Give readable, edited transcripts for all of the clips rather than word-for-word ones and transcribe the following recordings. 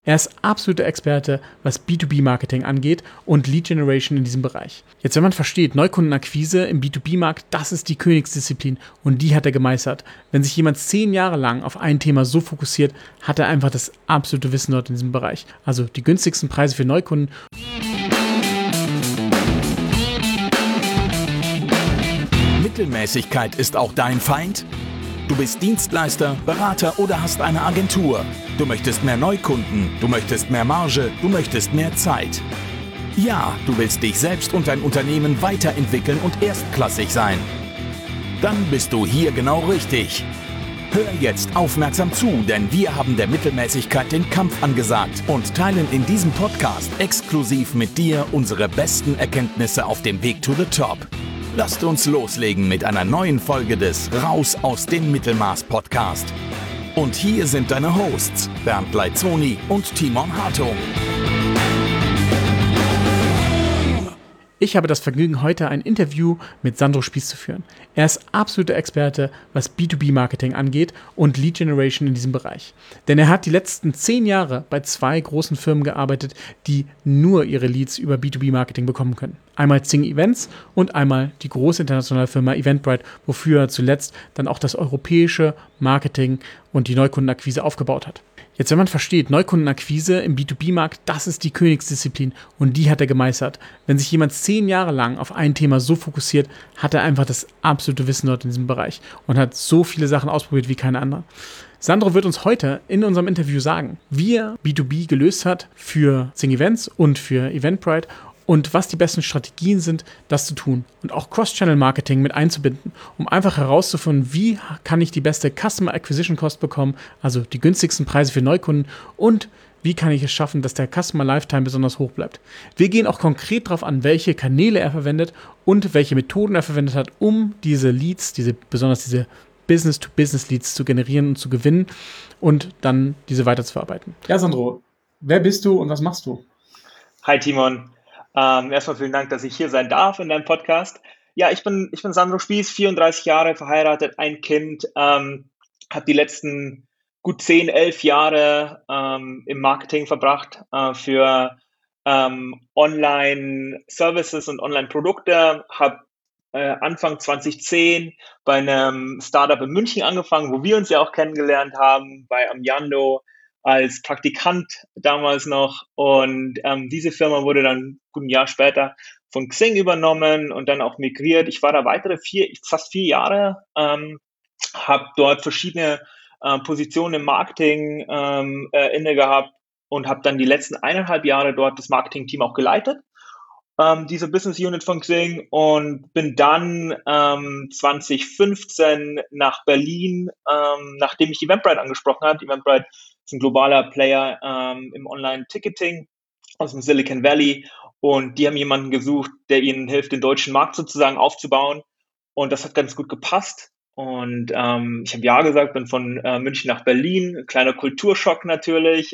Er ist absoluter Experte, was B2B-Marketing angeht und Lead Generation in diesem Bereich. Jetzt, wenn man versteht, Neukundenakquise im B2B-Markt, das ist die Königsdisziplin und die hat er gemeistert. Wenn sich jemand 10 Jahre lang auf ein Thema so fokussiert, hat er einfach das absolute Wissen dort in diesem Bereich. Also die günstigsten Preise für Neukunden. Mittelmäßigkeit ist auch dein Feind? Du bist Dienstleister, Berater oder hast eine Agentur. Du möchtest mehr Neukunden, du möchtest mehr Marge, du möchtest mehr Zeit. Ja, du willst dich selbst und dein Unternehmen weiterentwickeln und erstklassig sein. Dann bist du hier genau richtig. Hör jetzt aufmerksam zu, denn wir haben der Mittelmäßigkeit den Kampf angesagt und teilen in diesem Podcast exklusiv mit dir unsere besten Erkenntnisse auf dem Weg to the top. Lasst uns loslegen mit einer neuen Folge des Raus aus dem Mittelmaß Podcast. Und hier sind deine Hosts, Bernd Leitzoni und Timon Hartung. Ich habe das Vergnügen, heute ein Interview mit Sandro Spieß zu führen. Er ist absoluter Experte, was B2B-Marketing angeht und Lead Generation in diesem Bereich. Denn er hat die letzten 10 Jahre bei 2 großen Firmen gearbeitet, die nur ihre Leads über B2B-Marketing bekommen können. Einmal Xing Events und einmal die große internationale Firma Eventbrite, wofür er zuletzt dann auch das europäische Marketing und die Neukundenakquise aufgebaut hat. Jetzt, wenn man versteht, Neukundenakquise im B2B-Markt, das ist die Königsdisziplin und die hat er gemeistert. Wenn sich jemand 10 Jahre lang auf ein Thema so fokussiert, hat er einfach das absolute Wissen dort in diesem Bereich und hat so viele Sachen ausprobiert wie keine andere. Sandro wird uns heute in unserem Interview sagen, wie er B2B gelöst hat für Xing Events und für Eventbrite und was die besten Strategien sind, das zu tun und auch Cross-Channel-Marketing mit einzubinden, um einfach herauszufinden, wie kann ich die beste Customer Acquisition Cost bekommen, also die günstigsten Preise für Neukunden und wie kann ich es schaffen, dass der Customer Lifetime besonders hoch bleibt. Wir gehen auch konkret darauf an, welche Kanäle er verwendet und welche Methoden er verwendet hat, um diese Leads, besonders diese Business-to-Business-Leads zu generieren und zu gewinnen und dann diese weiterzuverarbeiten. Ja, Sandro, wer bist du und was machst du? Hi Timon. Erstmal vielen Dank, dass ich hier sein darf in deinem Podcast. Ja, ich bin Sandro Spieß, 34 Jahre, verheiratet, ein Kind, habe die letzten gut 10, 11 Jahre im Marketing verbracht für Online-Services und Online-Produkte, habe Anfang 2010 bei einem Startup in München angefangen, wo wir uns ja auch kennengelernt haben, bei Amiando, als Praktikant damals noch und diese Firma wurde dann gut ein Jahr später von Xing übernommen und dann auch migriert. Ich war da fast 4 Jahre, habe dort verschiedene Positionen im Marketing inne gehabt und habe dann die letzten 1,5 Jahre dort das Marketing-Team auch geleitet, diese Business Unit von Xing, und bin dann 2015 nach Berlin, nachdem ich Eventbrite angesprochen habe. Eventbrite ist ein globaler Player im Online-Ticketing aus dem Silicon Valley und die haben jemanden gesucht, der ihnen hilft, den deutschen Markt sozusagen aufzubauen, und das hat ganz gut gepasst. Und ich habe ja gesagt, bin von München nach Berlin, kleiner Kulturschock natürlich,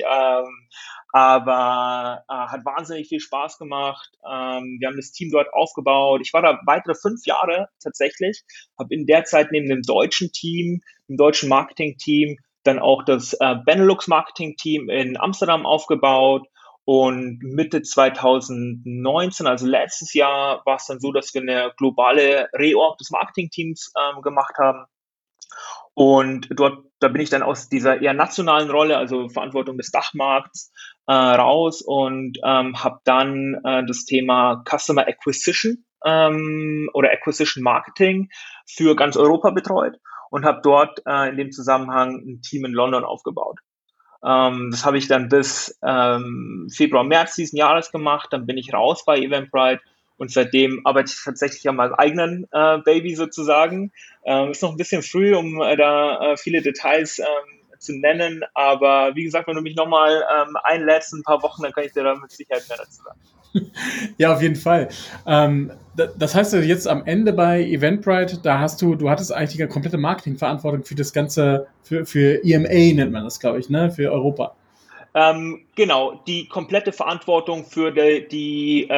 aber hat wahnsinnig viel Spaß gemacht. Wir haben das Team dort aufgebaut. Ich war da weitere 5 Jahre tatsächlich, habe in der Zeit neben dem deutschen Team, dem deutschen Marketing-Team, dann auch das Benelux-Marketing-Team in Amsterdam aufgebaut. Und Mitte 2019, also letztes Jahr, war es dann so, dass wir eine globale Reorg des Marketing-Teams gemacht haben. Und da bin ich dann aus dieser eher nationalen Rolle, also Verantwortung des Dachmarkts, raus und habe dann das Thema Customer Acquisition oder Acquisition Marketing für ganz Europa betreut und habe dort in dem Zusammenhang ein Team in London aufgebaut. Das habe ich dann bis Februar, März diesen Jahres gemacht. Dann bin ich raus bei Eventbrite und seitdem arbeite ich tatsächlich an meinem eigenen Baby sozusagen. Ist noch ein bisschen früh, um da viele Details zu nennen, aber wie gesagt, wenn du mich nochmal einlädst in ein paar Wochen, dann kann ich dir da mit Sicherheit mehr dazu sagen. Ja, auf jeden Fall. Das heißt, jetzt am Ende bei Eventbrite, du hattest eigentlich die komplette Marketingverantwortung für das Ganze, für EMEA nennt man das, glaube ich, ne, für Europa. Genau, die komplette Verantwortung für die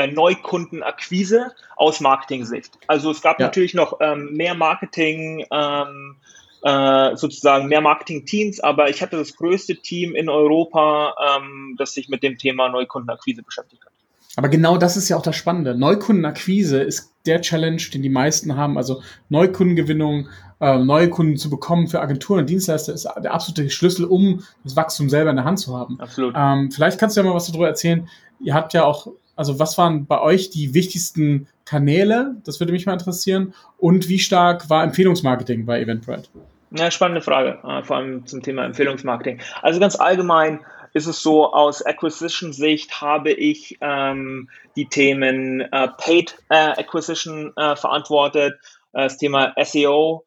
Neukundenakquise aus Marketing-Sicht. Also es gab natürlich noch mehr Marketing sozusagen mehr Marketing-Teams, aber ich hatte das größte Team in Europa, das sich mit dem Thema Neukundenakquise beschäftigt hat. Aber genau das ist ja auch das Spannende. Neukundenakquise ist der Challenge, den die meisten haben. Also Neukundengewinnung, neue Kunden zu bekommen für Agenturen und Dienstleister ist der absolute Schlüssel, um das Wachstum selber in der Hand zu haben. Absolut. Vielleicht kannst du ja mal was darüber erzählen. Ihr habt ja auch, also was waren bei euch die wichtigsten Kanäle? Das würde mich mal interessieren. Und wie stark war Empfehlungsmarketing bei Eventbrite? Ja, spannende Frage, vor allem zum Thema Empfehlungsmarketing. Also ganz allgemein ist es so, aus Acquisition-Sicht habe ich die Themen Paid Acquisition verantwortet, das Thema SEO,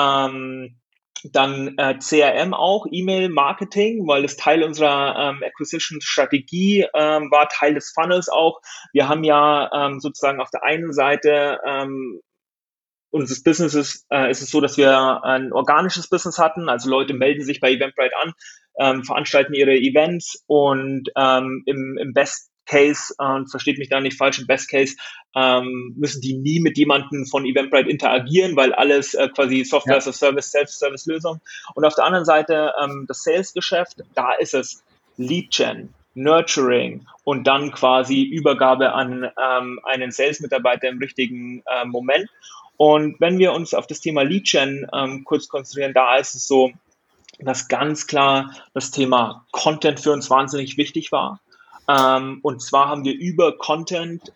dann CRM auch, E-Mail-Marketing, weil es Teil unserer Acquisition-Strategie war, Teil des Funnels auch. Wir haben ja sozusagen auf der einen Seite unseres Businesses ist es so, dass wir ein organisches Business hatten, also Leute melden sich bei Eventbrite an, veranstalten ihre Events und im Best Case, versteht mich da nicht falsch, im Best Case müssen die nie mit jemandem von Eventbrite interagieren, weil alles quasi Software as a Service, Self-Service-Lösung. Und auf der anderen Seite das Sales-Geschäft, da ist es Lead-Gen, Nurturing und dann quasi Übergabe an einen Sales-Mitarbeiter im richtigen Moment. Und wenn wir uns auf das Thema Lead-Gen kurz konzentrieren, da ist es so, dass ganz klar das Thema Content für uns wahnsinnig wichtig war. Und zwar haben wir über Content,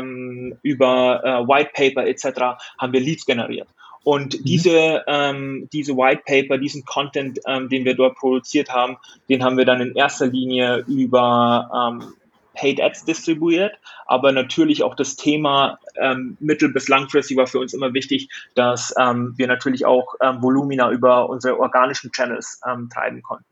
über White Paper etc. haben wir Leads generiert. Und diese White Paper, diesen Content, den wir dort produziert haben, den haben wir dann in erster Linie über Paid Ads distribuiert, aber natürlich auch das Thema mittel- bis langfristig war für uns immer wichtig, dass wir natürlich auch Volumina über unsere organischen Channels treiben konnten.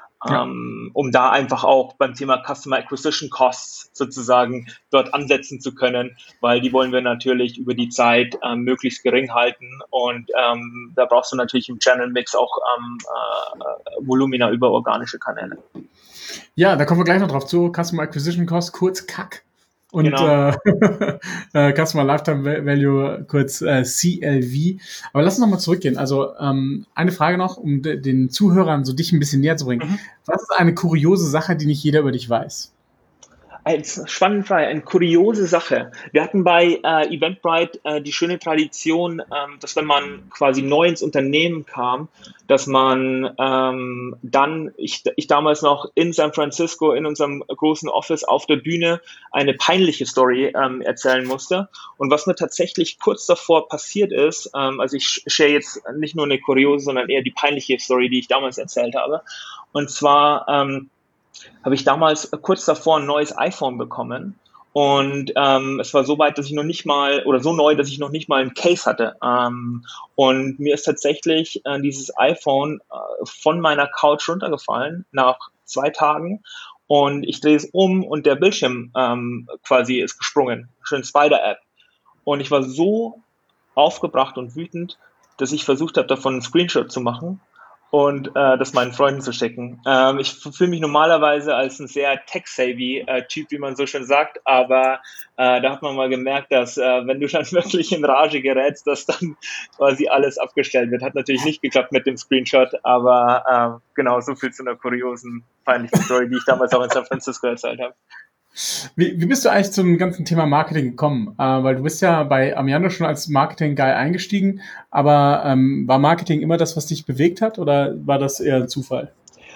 Um da einfach auch beim Thema Customer Acquisition Costs sozusagen dort ansetzen zu können, weil die wollen wir natürlich über die Zeit möglichst gering halten und da brauchst du natürlich im Channel Mix auch Volumina über organische Kanäle. Ja, da kommen wir gleich noch drauf zu. Customer Acquisition Cost, kurz CAC. Und genau. Customer Lifetime Value, kurz CLV. Aber lass uns nochmal zurückgehen. Also eine Frage noch, um den Zuhörern so dich ein bisschen näher zu bringen. Was ist eine kuriose Sache, die nicht jeder über dich weiß? Eine spannende Frage, eine kuriose Sache. Wir hatten bei Eventbrite die schöne Tradition, dass wenn man quasi neu ins Unternehmen kam, dass man dann, ich damals noch in San Francisco in unserem großen Office auf der Bühne eine peinliche Story erzählen musste. Und was mir tatsächlich kurz davor passiert ist, also ich share jetzt nicht nur eine kuriose, sondern eher die peinliche Story, die ich damals erzählt habe. Und zwar habe ich damals kurz davor ein neues iPhone bekommen und es war so weit, dass ich noch nicht mal, oder so neu, dass ich noch nicht mal ein Case hatte. Und mir ist tatsächlich dieses iPhone von meiner Couch runtergefallen nach 2 Tagen und ich drehe es um und der Bildschirm quasi ist gesprungen. Schön Spider-App. Und ich war so aufgebracht und wütend, dass ich versucht habe, davon einen Screenshot zu machen und das meinen Freunden zu schicken. Ich fühle mich normalerweise als ein sehr tech-savvy Typ, wie man so schön sagt, aber da hat man mal gemerkt, dass wenn du dann wirklich in Rage gerätst, dass dann quasi alles abgestellt wird. Hat natürlich nicht geklappt mit dem Screenshot, aber genau, so viel zu einer kuriosen, peinlichen Story, die ich damals auch in San Francisco erzählt habe. Wie bist du eigentlich zum ganzen Thema Marketing gekommen? Weil du bist ja bei Amiando schon als Marketing-Guy eingestiegen, aber war Marketing immer das, was dich bewegt hat oder war das eher ein Zufall?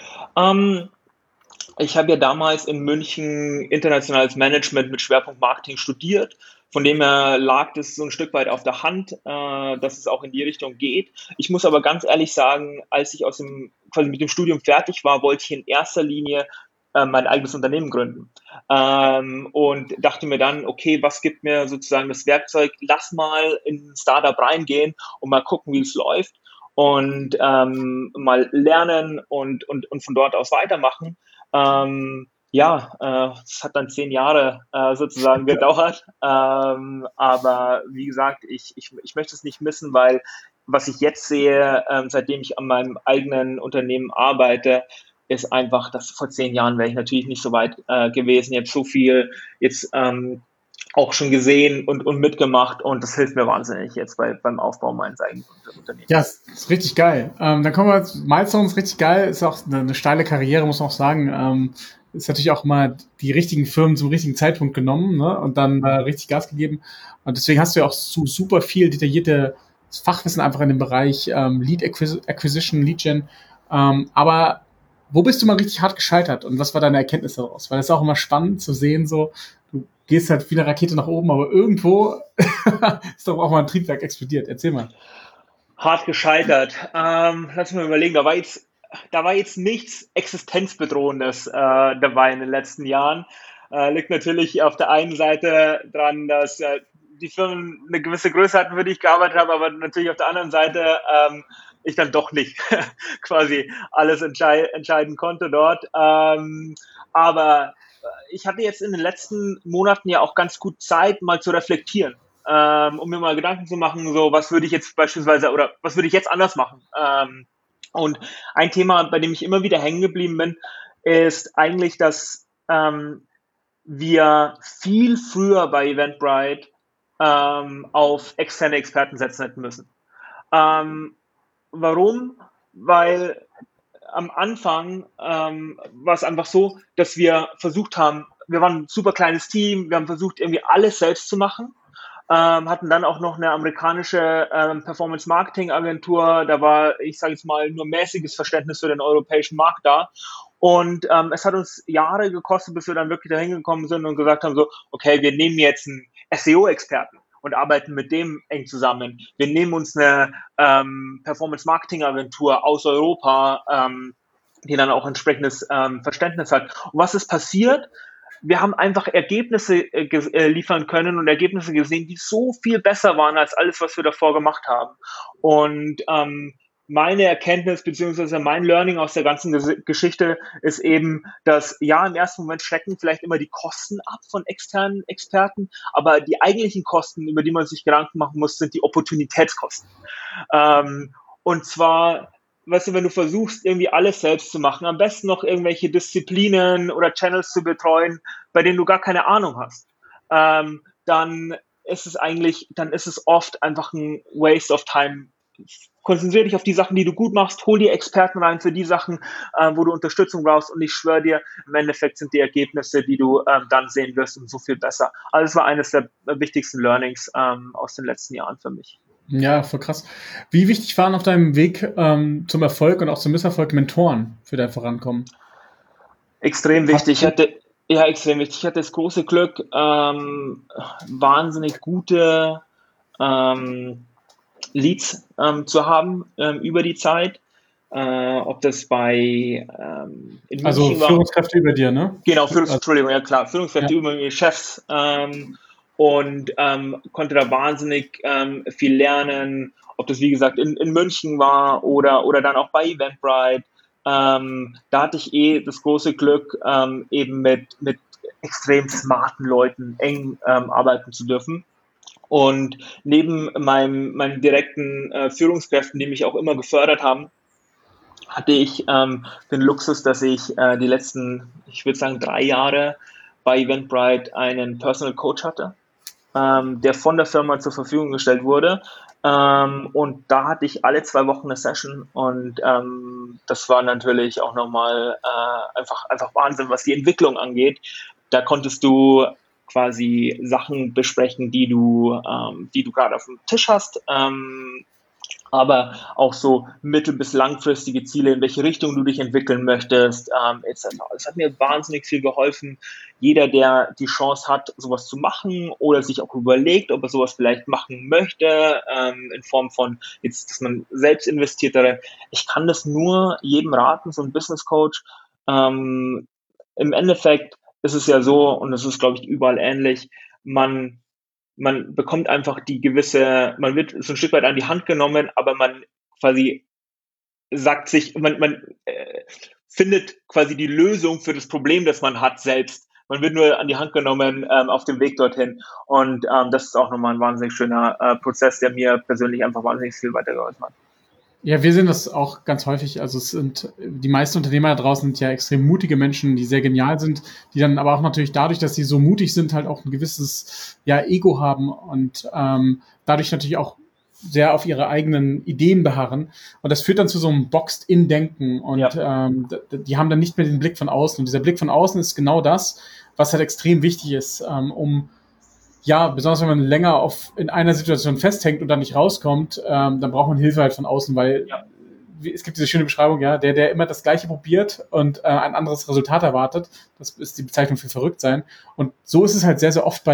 Ich habe ja damals in München internationales Management mit Schwerpunkt Marketing studiert. Von dem her lag das so ein Stück weit auf der Hand, dass es auch in die Richtung geht. Ich muss aber ganz ehrlich sagen, als ich quasi mit dem Studium fertig war, wollte ich in erster Linie mein eigenes Unternehmen gründen. Und dachte mir dann, okay, was gibt mir sozusagen das Werkzeug? Lass mal in ein Startup reingehen und mal gucken, wie es läuft und mal lernen und von dort aus weitermachen. Es hat dann 10 Jahre sozusagen gedauert. Aber wie gesagt, ich möchte es nicht missen, weil was ich jetzt sehe, seitdem ich an meinem eigenen Unternehmen arbeite, ist einfach, dass vor 10 Jahren wäre ich natürlich nicht so weit gewesen, jetzt so viel auch schon gesehen und mitgemacht und das hilft mir wahnsinnig jetzt beim Aufbau meines eigenen Unternehmens. Ja, ist richtig geil. Dann kommen wir zu Milestones, richtig geil. Ist auch eine steile Karriere, muss man auch sagen. Ist natürlich auch immer die richtigen Firmen zum richtigen Zeitpunkt genommen, ne? Und dann richtig Gas gegeben. Und deswegen hast du ja auch so super viel detaillierte Fachwissen einfach in dem Bereich Lead Acquisition, Lead Gen. Aber wo bist du mal richtig hart gescheitert und was war deine Erkenntnis daraus? Weil das ist auch immer spannend zu sehen, so du gehst halt wie eine Rakete nach oben, aber irgendwo ist doch auch mal ein Triebwerk explodiert. Erzähl mal. Hart gescheitert. Lass mich mal überlegen, da war jetzt nichts Existenzbedrohendes dabei in den letzten Jahren. Liegt natürlich auf der einen Seite dran, dass die Firmen eine gewisse Größe hatten, für die ich gearbeitet habe, aber natürlich auf der anderen Seite ich dann doch nicht quasi alles entscheiden konnte dort. Aber ich hatte jetzt in den letzten Monaten ja auch ganz gut Zeit, mal zu reflektieren, um mir mal Gedanken zu machen, so was würde ich jetzt beispielsweise oder was würde ich jetzt anders machen. Und ein Thema, bei dem ich immer wieder hängen geblieben bin, ist eigentlich, dass wir viel früher bei Eventbrite auf externe Experten setzen hätten müssen. Warum? Weil am Anfang war es einfach so, dass wir versucht haben, wir waren ein super kleines Team, wir haben versucht, irgendwie alles selbst zu machen, hatten dann auch noch eine amerikanische Performance-Marketing-Agentur, da war, ich sage jetzt mal, nur mäßiges Verständnis für den europäischen Markt da. Und es hat uns Jahre gekostet, bis wir dann wirklich dahin gekommen sind und gesagt haben, so, okay, wir nehmen jetzt einen SEO-Experten und arbeiten mit dem eng zusammen. Wir nehmen uns eine Performance-Marketing-Agentur aus Europa, die dann auch entsprechendes Verständnis hat. Und was ist passiert? Wir haben einfach Ergebnisse liefern können und Ergebnisse gesehen, die so viel besser waren als alles, was wir davor gemacht haben. Und meine Erkenntnis beziehungsweise mein Learning aus der ganzen Geschichte ist eben, dass ja, im ersten Moment schrecken vielleicht immer die Kosten ab von externen Experten, aber die eigentlichen Kosten, über die man sich Gedanken machen muss, sind die Opportunitätskosten. Und zwar, weißt du, wenn du versuchst, irgendwie alles selbst zu machen, am besten noch irgendwelche Disziplinen oder Channels zu betreuen, bei denen du gar keine Ahnung hast, dann ist es oft einfach ein Waste of time. Konzentriere dich auf die Sachen, die du gut machst, hol dir Experten rein für die Sachen, wo du Unterstützung brauchst und ich schwöre dir, im Endeffekt sind die Ergebnisse, die du dann sehen wirst, so viel besser. Also das war eines der wichtigsten Learnings aus den letzten Jahren für mich. Ja, voll krass. Wie wichtig waren auf deinem Weg zum Erfolg und auch zum Misserfolg Mentoren für dein Vorankommen? Extrem wichtig. Extrem wichtig. Ich hatte das große Glück, wahnsinnig gute Leads zu haben über die Zeit. Ob das bei in also München Führungskräfte über dir, ne? Genau, Entschuldigung, ja klar, Führungskräfte über mir, Chefs und konnte da wahnsinnig viel lernen, ob das wie gesagt in München war oder dann auch bei Eventbrite. Da hatte ich das große Glück, eben mit extrem smarten Leuten eng arbeiten zu dürfen. Und neben meinen direkten Führungskräften, die mich auch immer gefördert haben, hatte ich den Luxus, dass ich die letzten, ich würde sagen, 3 Jahre bei Eventbrite einen Personal Coach hatte, der von der Firma zur Verfügung gestellt wurde. Und da hatte ich alle 2 Wochen eine Session und das war natürlich auch nochmal einfach Wahnsinn, was die Entwicklung angeht. Da konntest du quasi Sachen besprechen, die du gerade auf dem Tisch hast, aber auch so mittel- bis langfristige Ziele, in welche Richtung du dich entwickeln möchtest, etc. Das hat mir wahnsinnig viel geholfen. Jeder, der die Chance hat, sowas zu machen oder sich auch überlegt, ob er sowas vielleicht machen möchte, in Form von jetzt, dass man selbst investiert darin. Ich kann das nur jedem raten, so ein Business Coach. Im Endeffekt ist es ja so, und das ist, glaube ich, überall ähnlich, man bekommt einfach man wird so ein Stück weit an die Hand genommen, aber man quasi sagt sich, man findet quasi die Lösung für das Problem, das man hat, selbst. Man wird nur an die Hand genommen auf dem Weg dorthin. Und das ist auch nochmal ein wahnsinnig schöner Prozess, der mir persönlich einfach wahnsinnig viel weitergeholfen hat. Ja, wir sehen das auch ganz häufig. Also die meisten Unternehmer da draußen sind ja extrem mutige Menschen, die sehr genial sind, die dann aber auch natürlich dadurch, dass sie so mutig sind, halt auch ein gewisses Ego haben und dadurch natürlich auch sehr auf ihre eigenen Ideen beharren. Und das führt dann zu so einem Boxed-in-Denken und die haben dann nicht mehr den Blick von außen. Und dieser Blick von außen ist genau das, was halt extrem wichtig ist, besonders wenn man länger in einer Situation festhängt und dann nicht rauskommt, dann braucht man Hilfe halt von außen, weil Ja, es gibt diese schöne Beschreibung, der immer das Gleiche probiert und ein anderes Resultat erwartet. Das ist die Bezeichnung für verrückt sein. Und so ist es halt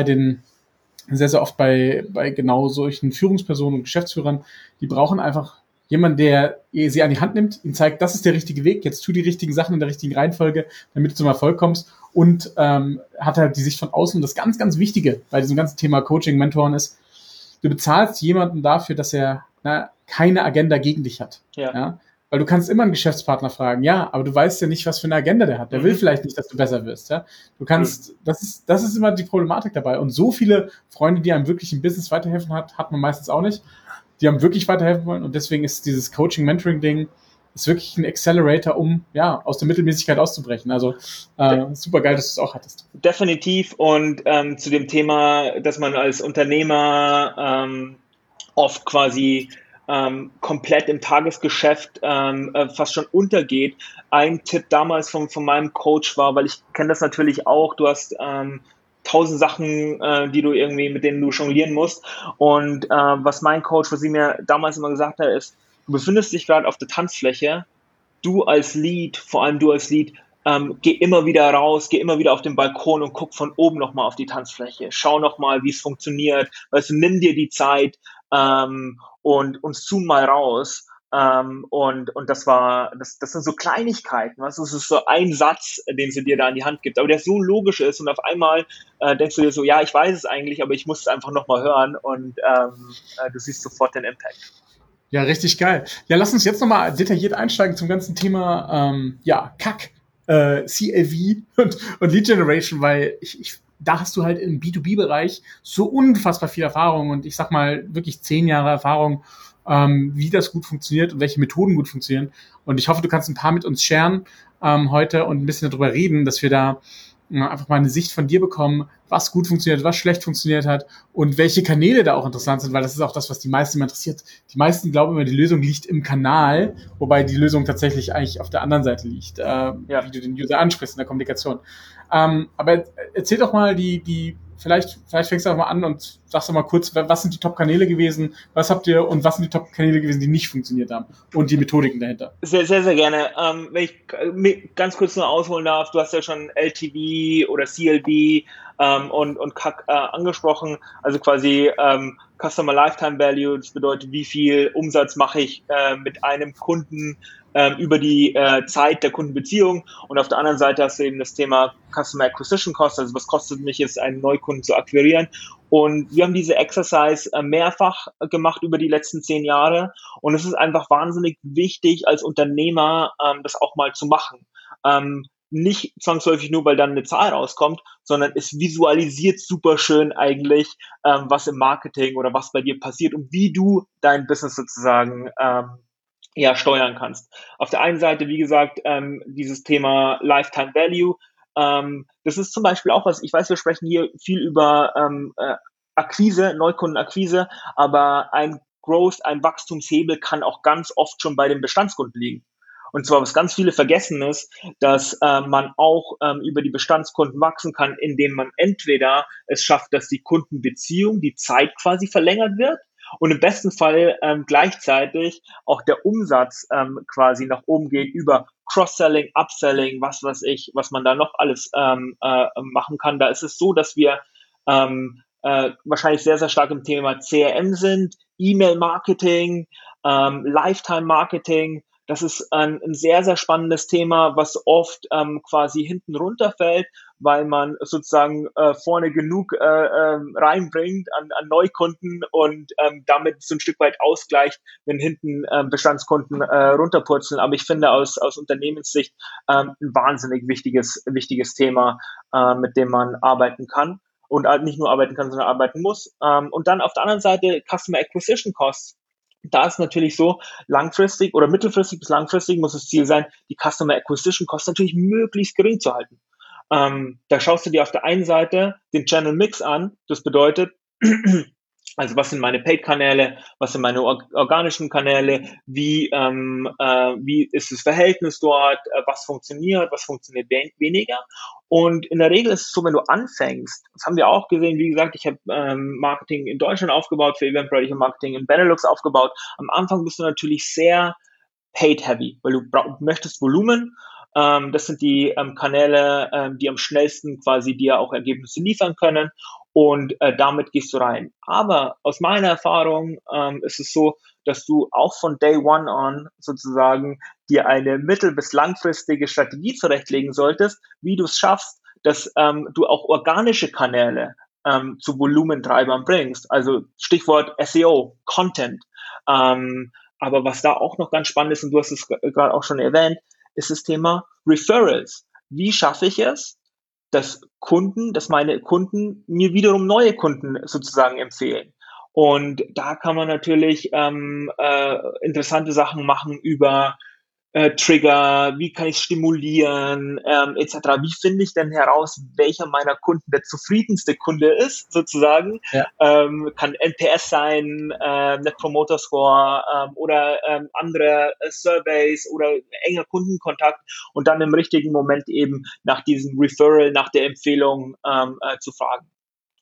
sehr, sehr oft bei genau solchen Führungspersonen und Geschäftsführern, die brauchen einfach jemanden, der sie an die Hand nimmt, ihnen zeigt, das ist der richtige Weg, jetzt tu die richtigen Sachen in der richtigen Reihenfolge, damit du zum Erfolg kommst und hat halt die Sicht von außen. Und das ganz, ganz Wichtige bei diesem ganzen Thema Coaching, Mentoren ist, du bezahlst jemanden dafür, dass er keine Agenda gegen dich hat. ja. Ja? Weil du kannst immer einen Geschäftspartner fragen, ja, aber du weißt ja nicht, was für eine Agenda der hat. Der will vielleicht nicht, dass du besser wirst. Ja? Du kannst, das ist immer die Problematik dabei. Und so viele Freunde, die einem wirklich im Business weiterhelfen hat man meistens auch nicht. Die haben wirklich weiterhelfen wollen. Und deswegen ist dieses Coaching-Mentoring-Ding ist wirklich ein Accelerator, um aus der Mittelmäßigkeit auszubrechen. Also super geil, dass du es auch hattest. Definitiv. Und zu dem Thema, dass man als Unternehmer oft quasi komplett im Tagesgeschäft fast schon untergeht. Ein Tipp damals von meinem Coach war, weil ich kenne das natürlich auch, du hast 1000 Sachen, die du irgendwie, mit denen du jonglieren musst. Und was sie mir damals immer gesagt hat, ist, du befindest dich gerade auf der Tanzfläche, vor allem du als Lead, geh immer wieder raus, geh immer wieder auf den Balkon und guck von oben nochmal auf die Tanzfläche. Schau nochmal, wie es funktioniert. Weißt du, nimm dir die Zeit und zoom mal raus. Und das sind so Kleinigkeiten, was? Das ist so ein Satz, den sie dir da in die Hand gibt, aber der so logisch ist und auf einmal denkst du dir so, ja, ich weiß es eigentlich, aber ich muss es einfach nochmal hören und du siehst sofort den Impact. Ja, richtig geil. Ja, lass uns jetzt nochmal detailliert einsteigen zum ganzen Thema CAC, CLV und Lead Generation, weil da hast du halt im B2B-Bereich so unfassbar viel Erfahrung und ich sag mal wirklich 10 Jahre Erfahrung, wie das gut funktioniert und welche Methoden gut funktionieren. Und ich hoffe, du kannst ein paar mit uns sharen heute und ein bisschen darüber reden, dass wir da einfach mal eine Sicht von dir bekommen, was gut funktioniert, was schlecht funktioniert hat und welche Kanäle da auch interessant sind, weil das ist auch das, was die meisten immer interessiert. Die meisten glauben immer, die Lösung liegt im Kanal, wobei die Lösung tatsächlich eigentlich auf der anderen Seite liegt, wie du den User ansprichst in der Kommunikation. Aber erzähl doch mal vielleicht fängst du auch mal an und sagst doch mal kurz, was sind die Top-Kanäle gewesen, was habt ihr und was sind die Top-Kanäle gewesen, die nicht funktioniert haben und die Methodiken dahinter. Sehr, sehr, sehr gerne. Wenn ich ganz kurz nur ausholen darf, du hast ja schon LTV oder CLV und CAC angesprochen, also quasi Customer Lifetime Value, das bedeutet, wie viel Umsatz mache ich mit einem Kunden über die Zeit der Kundenbeziehung, und auf der anderen Seite hast du eben das Thema Customer Acquisition Cost, also was kostet mich jetzt, einen Neukunden zu akquirieren, und wir haben diese Exercise mehrfach gemacht über die letzten 10 Jahre, und es ist einfach wahnsinnig wichtig als Unternehmer das auch mal zu machen. Nicht zwangsläufig nur, weil dann eine Zahl rauskommt, sondern es visualisiert super schön eigentlich, was im Marketing oder was bei dir passiert und wie du dein Business sozusagen steuern kannst. Auf der einen Seite, wie gesagt, dieses Thema Lifetime Value. Das ist zum Beispiel auch was, ich weiß, wir sprechen hier viel über Akquise, Neukundenakquise, aber ein Wachstumshebel kann auch ganz oft schon bei den Bestandskunden liegen. Und zwar, was ganz viele vergessen ist, dass man auch über die Bestandskunden wachsen kann, indem man entweder es schafft, dass die Kundenbeziehung, die Zeit quasi verlängert wird, und im besten Fall gleichzeitig auch der Umsatz quasi nach oben geht über Cross-Selling, Upselling, was weiß ich, was man da noch alles machen kann. Da ist es so, dass wir wahrscheinlich sehr, sehr stark im Thema CRM sind, E-Mail-Marketing, Lifetime-Marketing. Das ist ein sehr, sehr spannendes Thema, was oft quasi hinten runterfällt, weil man sozusagen vorne genug reinbringt an Neukunden und damit so ein Stück weit ausgleicht, wenn hinten Bestandskunden runterpurzeln. Aber ich finde aus Unternehmenssicht ein wahnsinnig wichtiges Thema, mit dem man arbeiten kann. Und nicht nur arbeiten kann, sondern arbeiten muss. Und dann auf der anderen Seite Customer Acquisition Costs. Da ist natürlich so, langfristig oder mittelfristig bis langfristig muss das Ziel sein, die Customer Acquisition Kosten natürlich möglichst gering zu halten. Da schaust du dir auf der einen Seite den Channel Mix an. Das bedeutet, also was sind meine Paid-Kanäle, was sind meine organischen Kanäle, wie ist das Verhältnis dort, was funktioniert weniger. Und in der Regel ist es so, wenn du anfängst, das haben wir auch gesehen, wie gesagt, ich habe Marketing in Deutschland aufgebaut, für Eventbrite, ich habe Marketing in Benelux aufgebaut. Am Anfang bist du natürlich sehr paid-heavy, weil du möchtest Volumen. Das sind die Kanäle, die am schnellsten quasi dir auch Ergebnisse liefern können. Und damit gehst du rein. Aber aus meiner Erfahrung ist es so, dass du auch von Day One on sozusagen dir eine mittel- bis langfristige Strategie zurechtlegen solltest, wie du es schaffst, dass du auch organische Kanäle zu Volumentreibern bringst. Also Stichwort SEO, Content. Aber was da auch noch ganz spannend ist, und du hast es gerade auch schon erwähnt, ist das Thema Referrals. Wie schaffe ich es, dass meine Kunden mir wiederum neue Kunden sozusagen empfehlen? Und da kann man natürlich interessante Sachen machen über Trigger, wie kann ich stimulieren, etc. Wie finde ich denn heraus, welcher meiner Kunden der zufriedenste Kunde ist, sozusagen? Ja. Kann NPS sein, Net Promoter Score oder andere Surveys oder enger Kundenkontakt und dann im richtigen Moment eben nach diesem Referral, nach der Empfehlung zu fragen.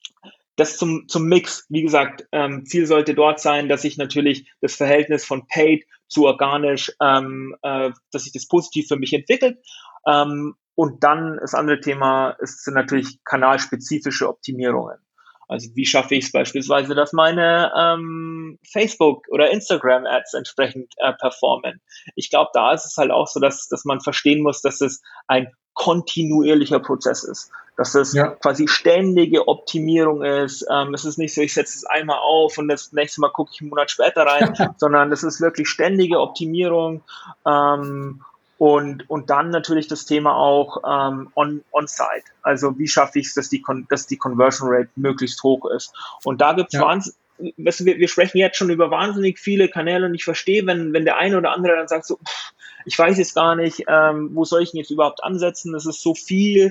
Das zum Mix. Wie gesagt, Ziel sollte dort sein, dass ich natürlich das Verhältnis von Paid zu organisch, dass sich das positiv für mich entwickelt. Und dann das andere Thema sind natürlich kanalspezifische Optimierungen. Also wie schaffe ich es beispielsweise, dass meine Facebook- oder Instagram-Ads entsprechend performen? Ich glaube, da ist es halt auch so, dass man verstehen muss, dass es ein kontinuierlicher Prozess ist. Dass es quasi ständige Optimierung ist. Es ist nicht so, ich setze es einmal auf und das nächste Mal gucke ich einen Monat später rein, sondern es ist wirklich ständige Optimierung. Und dann natürlich das Thema auch on-site. Also wie schaffe ich es, dass die Conversion Rate möglichst hoch ist. Und da gibt es wir sprechen jetzt schon über wahnsinnig viele Kanäle und ich verstehe, wenn der eine oder andere dann sagt so, ich weiß jetzt gar nicht, wo soll ich denn jetzt überhaupt ansetzen, das ist so viel.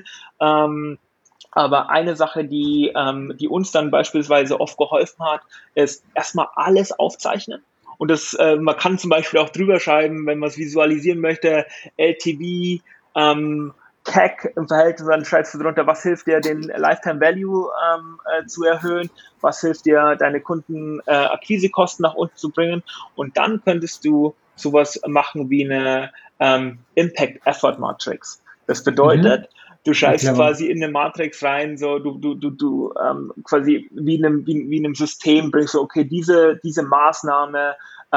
Aber eine Sache, die uns dann beispielsweise oft geholfen hat, ist erstmal alles aufzeichnen. Und das, man kann zum Beispiel auch drüber schreiben, wenn man es visualisieren möchte, LTV, CAC im Verhältnis, dann schreibst du drunter, was hilft dir, den Lifetime Value zu erhöhen, was hilft dir, deine Kunden Akquisekosten nach unten zu bringen. Und dann könntest du sowas machen wie eine Impact Effort Matrix. Das bedeutet, du schreibst quasi in eine Matrix rein, so du quasi wie in einem System bringst du, okay, diese Maßnahme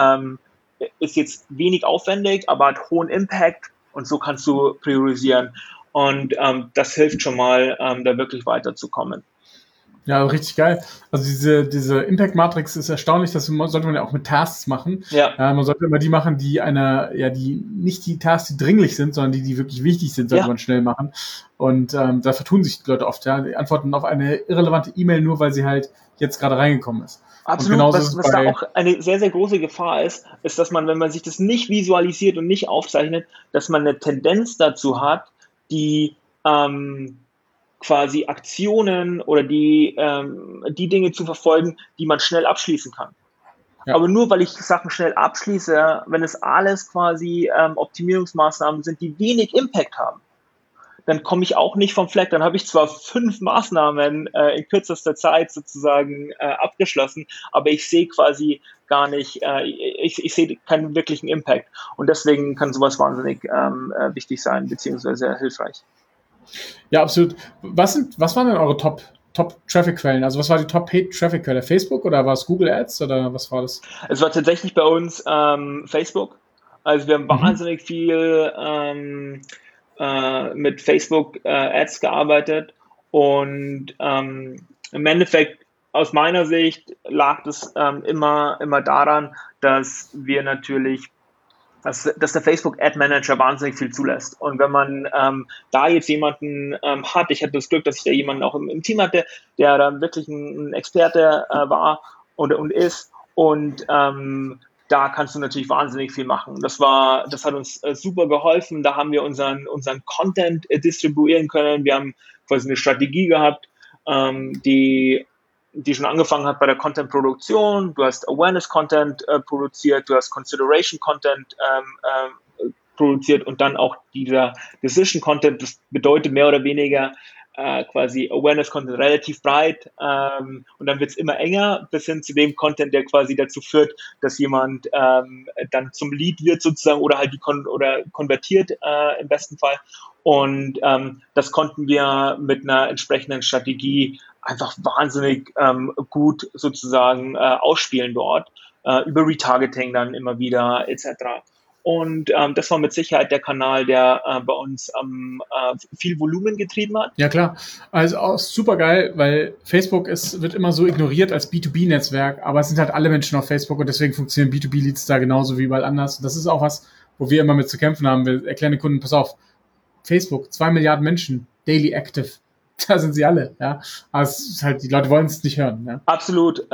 ist jetzt wenig aufwendig, aber hat hohen Impact und so kannst du priorisieren. Und das hilft schon mal, da wirklich weiterzukommen. Ja, richtig geil. Also diese Impact-Matrix ist erstaunlich, sollte man ja auch mit Tasks machen. Ja. Man sollte immer die machen, die nicht die Tasks, die dringlich sind, sondern die wirklich wichtig sind, sollte man schnell machen. Und da vertun sich die Leute oft, die antworten auf eine irrelevante E-Mail nur, weil sie halt jetzt gerade reingekommen ist. Absolut, was da auch eine sehr, sehr große Gefahr ist, dass man, wenn man sich das nicht visualisiert und nicht aufzeichnet, dass man eine Tendenz dazu hat, die quasi Aktionen oder die Dinge zu verfolgen, die man schnell abschließen kann. Ja. Aber nur weil ich Sachen schnell abschließe, wenn es alles quasi Optimierungsmaßnahmen sind, die wenig Impact haben, dann komme ich auch nicht vom Fleck. Dann habe ich zwar 5 Maßnahmen in kürzester Zeit sozusagen abgeschlossen, aber ich sehe quasi gar nicht, ich sehe keinen wirklichen Impact. Und deswegen kann sowas wahnsinnig wichtig sein, beziehungsweise hilfreich. Ja, absolut. Was waren denn eure Top-Traffic-Quellen? Also was war die Top-Paid-Traffic-Quelle? Facebook oder war es Google Ads oder was war das? Es war tatsächlich bei uns Facebook. Also wir haben wahnsinnig viel mit Facebook Ads gearbeitet und im Endeffekt aus meiner Sicht lag das immer daran, dass wir natürlich dass der Facebook Ad Manager wahnsinnig viel zulässt. Und wenn man da jetzt jemanden hat, ich hatte das Glück, dass ich da jemanden auch im Team hatte, der da wirklich ein Experte war und ist und da kannst du natürlich wahnsinnig viel machen. Das hat uns super geholfen. Da haben wir unseren Content distribuieren können. Wir haben quasi eine Strategie gehabt, die schon angefangen hat bei der Content-Produktion. Du hast Awareness-Content produziert, du hast Consideration-Content produziert und dann auch dieser Decision-Content. Das bedeutet mehr oder weniger quasi Awareness-Content relativ breit und dann wird es immer enger bis hin zu dem Content, der quasi dazu führt, dass jemand dann zum Lead wird sozusagen oder halt konvertiert im besten Fall. Und das konnten wir mit einer entsprechenden Strategie einfach wahnsinnig gut sozusagen ausspielen dort, über Retargeting dann immer wieder etc. Und das war mit Sicherheit der Kanal, der bei uns viel Volumen getrieben hat. Ja, klar. Also auch super geil, weil Facebook wird immer so ignoriert als B2B-Netzwerk, aber es sind halt alle Menschen auf Facebook und deswegen funktionieren B2B-Leads da genauso wie überall anders. Und das ist auch was, wo wir immer mit zu kämpfen haben. Wir erklären den Kunden, pass auf, Facebook, 2 Milliarden Menschen, daily active. Da sind sie alle, ja. Aber es ist halt, die Leute wollen es nicht hören. Ja? Absolut.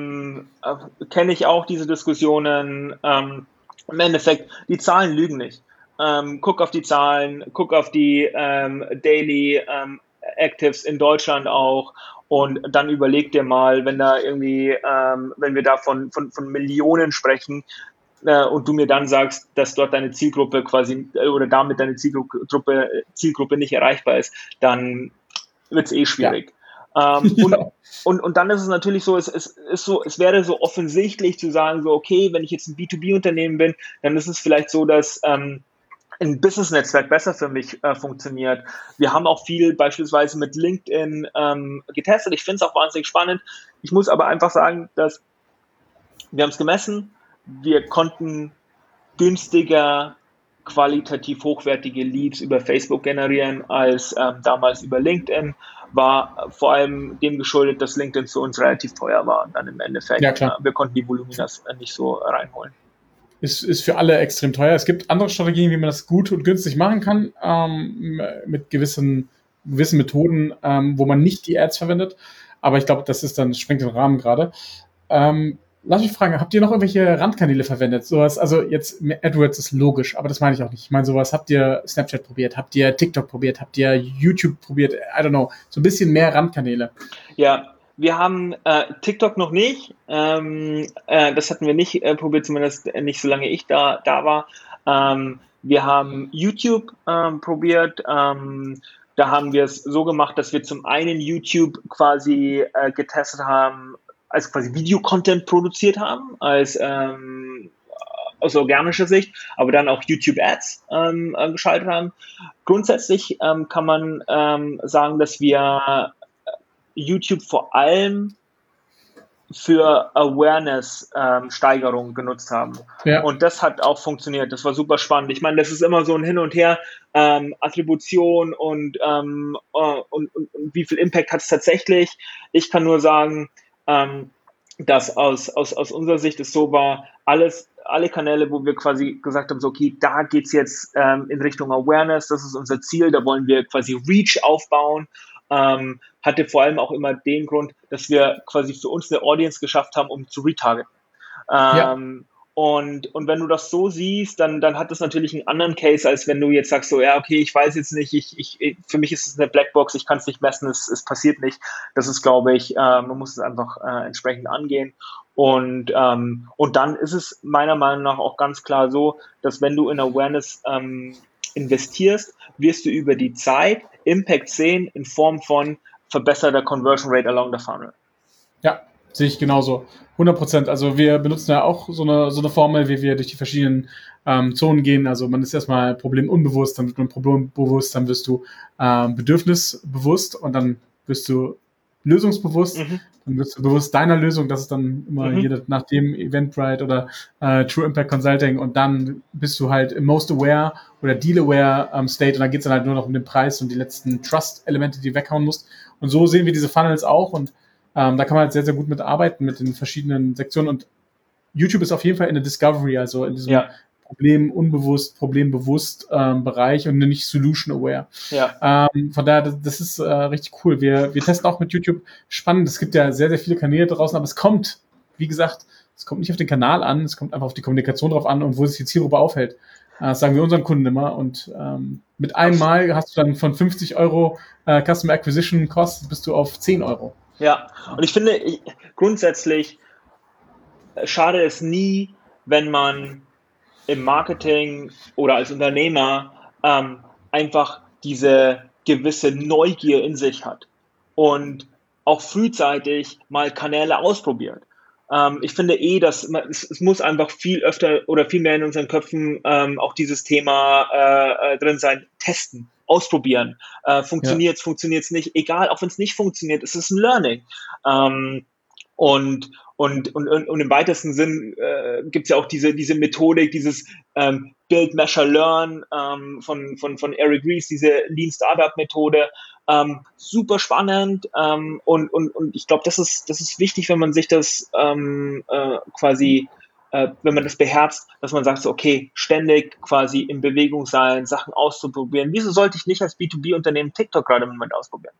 Kenne ich auch diese Diskussionen. Im Endeffekt, die Zahlen lügen nicht. Guck auf die Zahlen, guck auf die Daily Actives in Deutschland auch und dann überleg dir mal, wenn da irgendwie, wenn wir da von Millionen sprechen und du mir dann sagst, dass dort deine Zielgruppe quasi oder damit deine Zielgruppe nicht erreichbar ist, dann wird es schwierig. Ja. Und dann ist es natürlich so, es wäre so offensichtlich zu sagen, so, okay, wenn ich jetzt ein B2B-Unternehmen bin, dann ist es vielleicht so, dass ein Business-Netzwerk besser für mich funktioniert. Wir haben auch viel beispielsweise mit LinkedIn getestet. Ich finde es auch wahnsinnig spannend. Ich muss aber einfach sagen, dass wir haben es gemessen. Wir konnten günstiger qualitativ hochwertige Leads über Facebook generieren als damals über LinkedIn. War vor allem dem geschuldet, dass LinkedIn für uns relativ teuer war dann im Endeffekt. Ja, klar. Wir konnten die Volumina nicht so reinholen. Ist für alle extrem teuer. Es gibt andere Strategien, wie man das gut und günstig machen kann, mit gewissen Methoden, wo man nicht die Ads verwendet. Aber ich glaube, das sprengt den Rahmen gerade. Lass mich fragen, habt ihr noch irgendwelche Randkanäle verwendet? Sowas, also jetzt AdWords ist logisch, aber das meine ich auch nicht. Ich meine sowas, habt ihr Snapchat probiert, habt ihr TikTok probiert, habt ihr YouTube probiert, I don't know, so ein bisschen mehr Randkanäle. Ja, wir haben TikTok noch nicht, das hatten wir nicht probiert, zumindest nicht solange ich da war. Wir haben YouTube probiert, da haben wir es so gemacht, dass wir zum einen YouTube quasi getestet haben, als quasi Videocontent produziert haben, aus organischer Sicht, aber dann auch YouTube-Ads geschaltet haben. Grundsätzlich kann man sagen, dass wir YouTube vor allem für Awareness-Steigerung genutzt haben. Ja. Und das hat auch funktioniert. Das war super spannend. Ich meine, das ist immer so ein Hin und Her, Attribution und wie viel Impact hat es tatsächlich. Ich kann nur sagen, dass aus unserer Sicht es so war, alle Kanäle, wo wir quasi gesagt haben, so, okay, da geht's jetzt in Richtung Awareness, das ist unser Ziel, da wollen wir quasi Reach aufbauen, hatte vor allem auch immer den Grund, dass wir quasi für uns eine Audience geschafft haben, um zu retargeten. Ja. Und wenn du das so siehst, dann hat das natürlich einen anderen Case, als wenn du jetzt sagst, so, ja, okay, ich weiß jetzt nicht, für mich ist es eine Blackbox, ich kann es nicht messen, es passiert nicht. Das ist, glaube ich, man muss es einfach entsprechend angehen. Und dann ist es meiner Meinung nach auch ganz klar so, dass wenn du in Awareness investierst, wirst du über die Zeit Impact sehen in Form von verbesserter Conversion Rate along the funnel. Ja, sehe ich genauso. 100%. Also wir benutzen ja auch so eine Formel, wie wir durch die verschiedenen Zonen gehen. Also man ist erstmal problemunbewusst, dann wird man problembewusst, dann wirst du bedürfnisbewusst und dann wirst du lösungsbewusst. Dann wirst du bewusst deiner Lösung, das ist dann immer nach dem Eventbrite oder True Impact Consulting und dann bist du halt im Most Aware oder Deal Aware State und dann geht es dann halt nur noch um den Preis und die letzten Trust-Elemente, die du weghauen musst. Und so sehen wir diese Funnels auch und da kann man halt sehr, sehr gut mitarbeiten mit den verschiedenen Sektionen und YouTube ist auf jeden Fall in der Discovery, also in diesem problembewusst Bereich und nicht Solution-Aware. Ja. Von daher, das ist richtig cool. Wir testen auch mit YouTube. Spannend, es gibt ja sehr, sehr viele Kanäle draußen, aber es kommt, wie gesagt, Es kommt nicht auf den Kanal an, es kommt einfach auf die Kommunikation drauf an und wo sich die Zielgruppe aufhält. Das sagen wir unseren Kunden immer. Und mit einmal hast du dann von 50 Euro Customer Acquisition Cost bist du auf 10 Euro. Ja, und ich finde, grundsätzlich schade es nie, wenn man im Marketing oder als Unternehmer einfach diese gewisse Neugier in sich hat und auch frühzeitig mal Kanäle ausprobiert. Ich finde dass es muss einfach viel öfter oder viel mehr in unseren Köpfen auch dieses Thema drin sein, testen, ausprobieren. Funktioniert's nicht, egal, auch wenn es nicht funktioniert, es ist ein Learning. Und im weitesten Sinn gibt es ja auch diese Methodik, dieses Build, Measure, Learn von Eric Ries, diese Lean Startup Methode. Super spannend und ich glaube, das ist wichtig, wenn man sich das quasi wenn man das beherzt, dass man sagt so, okay, ständig quasi in Bewegung sein, Sachen auszuprobieren. Wieso sollte ich nicht als B2B-Unternehmen TikTok gerade im Moment ausprobieren?